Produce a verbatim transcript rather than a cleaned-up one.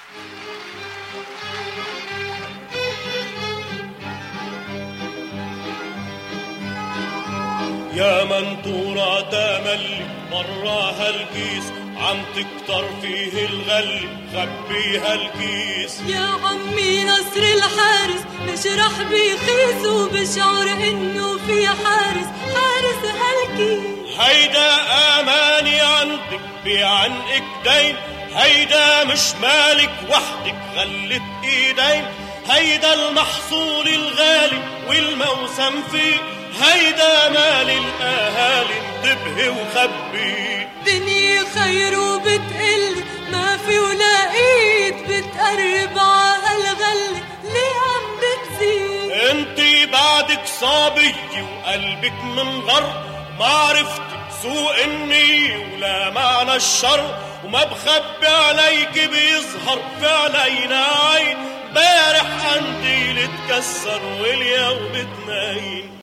يا منطورة تملي براها الكيس، عم تكتر فيه الغل خبيها الكيس. يا عمي نصر الحارس بشرح بيخيس، وبشعر انه في حارس حارس هالكيس. هيدا اماني عندك بعنقك دين، هيدا مش مالك وحدك غلت ايدين. هيدا المحصول الغالي والموسم فيه، هيدا مال الاهالي انتبهي وخبي. دنيا خير وبتقل ما في ولا ايد بتقرب عهالغلة، ليه عم بتزيد؟ انتي بعدك صابية وقلبك منغر، ما عرفتي سوء النية ولا معنى الشر. وما بخبي عليك بيظهر في علينا عين، بارح قنديل اتكسر واليوم بتنين.